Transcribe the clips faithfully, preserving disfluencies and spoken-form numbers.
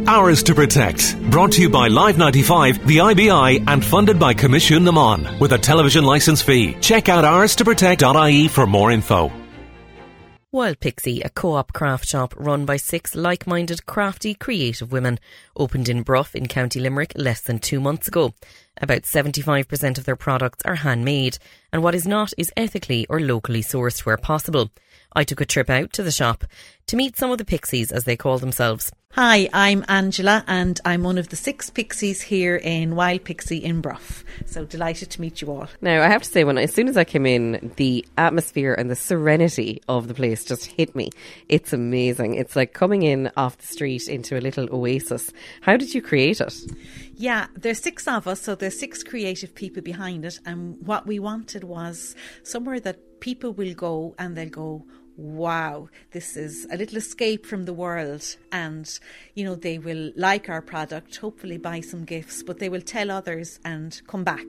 Ours to Protect. Brought to you by Live ninety-five, the I B I, and funded by Commission Naman with a television licence fee. Check out ours to protect dot I E for more info. Wild Pixie, a co-op craft shop run by six like-minded, crafty, creative women, opened in Bruff in County Limerick less than two months ago. About seventy-five percent of their products are handmade, and what is not is ethically or locally sourced where possible. I took a trip out to the shop to meet some of the Pixies, as they call themselves. Hi, I'm Angela, and I'm one of the six Pixies here in Wild Pixie in Bruff. So delighted to meet you all. Now, I have to say, when as soon as I came in, the atmosphere and the serenity of the place just hit me. It's amazing. It's like coming in off the street into a little oasis. How did you create it? Yeah, there's six of us, so there's six creative people behind it. And what we wanted was somewhere that people will go and they'll go, wow, this is a little escape from the world, and you know, they will like our product, hopefully buy some gifts, but they will tell others and come back.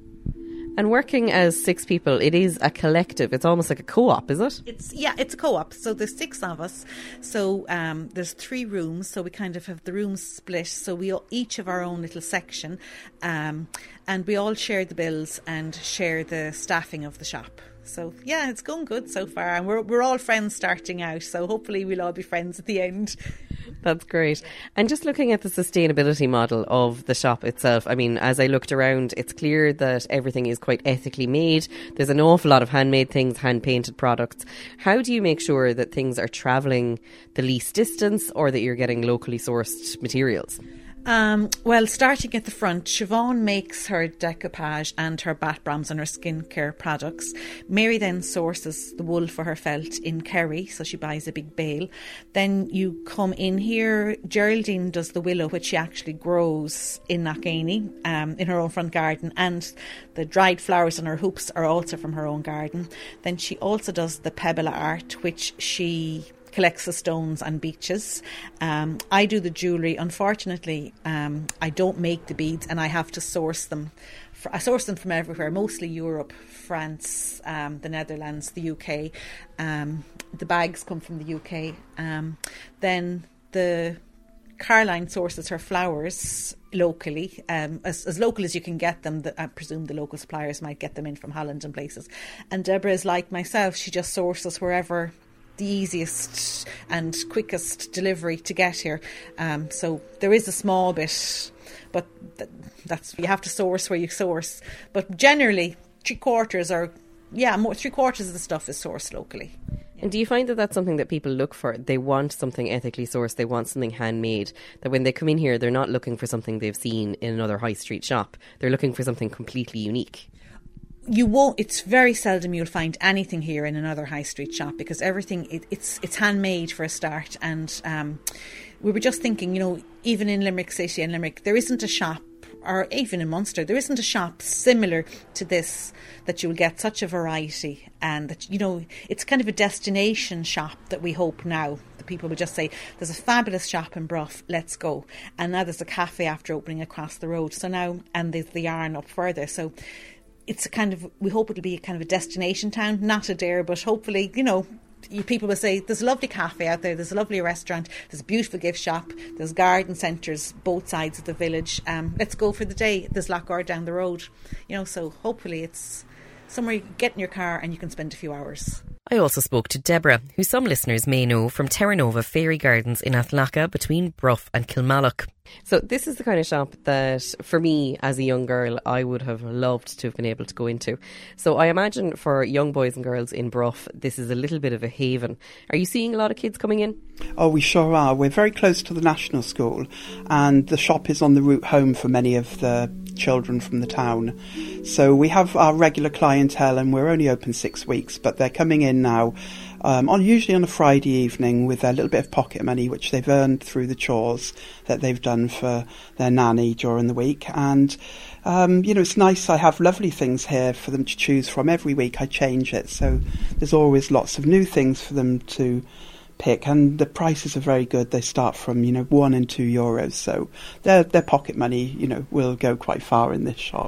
And working as six people, it is a collective. It's almost like a co-op, is it? It's yeah, it's a co-op. So there's six of us. So um, there's three rooms. So we kind of have the rooms split. So we all, each have our own little section, um, and we all share the bills and share the staffing of the shop. So yeah, it's going good so far, and we're we're all friends starting out. So hopefully we'll all be friends at the end. That's great. And just looking at the sustainability model of the shop itself, I mean, as I looked around, it's clear that everything is quite ethically made. There's an awful lot of handmade things, hand-painted products. How do you make sure that things are travelling the least distance, or that you're getting locally sourced materials? Um, well, starting at the front, Siobhan makes her decoupage and her bath bombs and her skincare products. Mary then sources the wool for her felt in Kerry, so she buys a big bale. Then you come in here, Geraldine does the willow, which she actually grows in Knockany, um, in her own front garden, and the dried flowers on her hoops are also from her own garden. Then she also does the pebble art, which she collects the stones and beaches. Um, I do the jewellery. Unfortunately, um, I don't make the beads, and I have to source them. For, I source them from everywhere, mostly Europe, France, um, the Netherlands, the U K. Um, the bags come from the U K. Um, then the Caroline sources her flowers locally, um, as, as local as you can get them. The, I presume the local suppliers might get them in from Holland and places. And Deborah is like myself. She just sources wherever the easiest and quickest delivery to get here. Um, so there is a small bit, but th- that's you have to source where you source. But generally, three quarters are yeah, more three quarters of the stuff is sourced locally. And do you find that that's something that people look for? They want something ethically sourced. They want something handmade. That when they come in here, they're not looking for something they've seen in another high street shop. They're looking for something completely unique. You won't. It's very seldom you'll find anything here in another high street shop, because everything it, it's it's handmade for a start. And um, we were just thinking, you know, even in Limerick City and Limerick, there isn't a shop, or even in Munster, there isn't a shop similar to this that you'll get such a variety, and that, you know, it's kind of a destination shop that we hope now the people will just say, there's a fabulous shop in Bruff, let's go. And now there's a cafe after opening across the road. So now, and there's the Yarn up further. So it's a kind of, we hope it'll be a kind of a destination town, not a dare, but hopefully, you know, you, people will say, there's a lovely cafe out there, there's a lovely restaurant, there's a beautiful gift shop, there's garden centres both sides of the village. Um, let's go for the day. There's Lockgar down the road, you know, so hopefully it's somewhere you can get in your car and you can spend a few hours. I also spoke to Deborah, who some listeners may know from Terra Nova Fairy Gardens in Athlacca between Bruff and Kilmallock. So this is the kind of shop that, for me, as a young girl, I would have loved to have been able to go into. So I imagine for young boys and girls in Bruff, this is a little bit of a haven. Are you seeing a lot of kids coming in? Oh, we sure are. We're very close to the National School, and the shop is on the route home for many of the children from the town. So we have our regular clientele, and we're only open six weeks, but they're coming in now um, on usually on a Friday evening with a little bit of pocket money which they've earned through the chores that they've done for their nanny during the week. And um, you know, it's nice. I have lovely things here for them to choose from. Every week I change it, so there's always lots of new things for them to pick, and the prices are very good. They start from, you know, one and two euros, so their their pocket money, you know, will go quite far in this shop.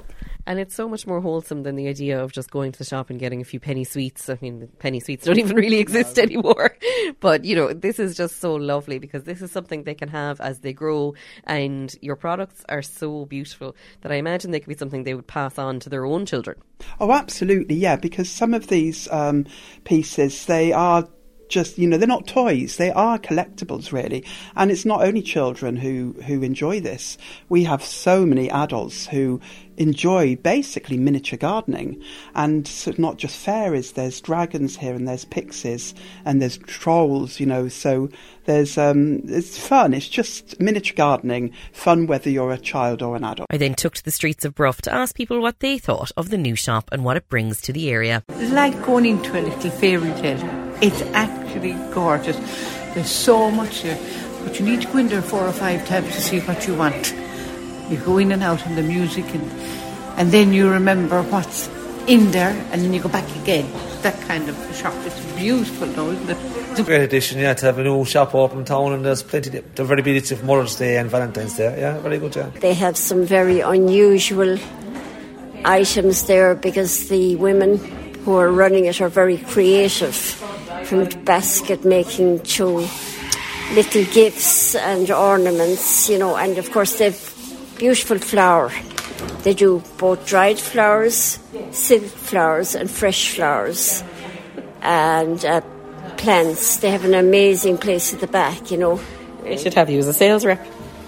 And it's so much more wholesome than the idea of just going to the shop and getting a few penny sweets. I mean, penny sweets don't even really exist anymore. But, you know, this is just so lovely because this is something they can have as they grow, and your products are so beautiful that I imagine they could be something they would pass on to their own children. Oh, absolutely, yeah, because some of these um, pieces, they are just, you know, they're not toys, they are collectibles, really. And it's not only children who, who enjoy this. We have so many adults who enjoy basically miniature gardening. And so not just fairies, there's dragons here, and there's pixies, and there's trolls, you know, so there's um it's fun. It's just miniature gardening, fun whether you're a child or an adult. I then took to the streets of Bruff to ask people what they thought of the new shop and what it brings to the area. It's like going into a little fairy tale. It's actually gorgeous. There's so much here, but you need to go in there four or five times to see what you want. You go in and out in the music, and and then you remember what's in there, and then you go back again. That kind of shop. It's beautiful, though, isn't it? It's a great addition, yeah, to have a new shop open in town, and there's plenty. They're very busy for Mother's Day and Valentine's Day. Yeah, very good, yeah. They have some very unusual items there because the women who are running it are very creative, from basket making to little gifts and ornaments, you know, and of course they've beautiful flower. They do both dried flowers, silk flowers and fresh flowers, and uh, plants. They have an amazing place at the back, you know. They should have you as a sales rep.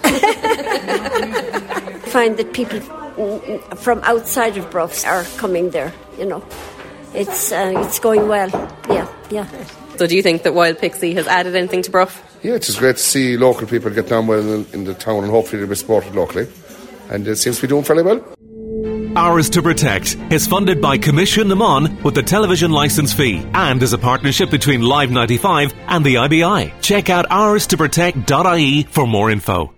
Find that people from outside of Bruff are coming there, you know. It's uh, it's going well, yeah, yeah. So do you think that Wild Pixie has added anything to Bruff? Yeah, it's just great to see local people get on well in, in the town, and hopefully they'll be supported locally. And it seems to be doing fairly well. Ours to Protect is funded by Commission Naman with the television licence fee, and is a partnership between Live ninety-five and the I B I. Check out ours to protect dot I E for more info.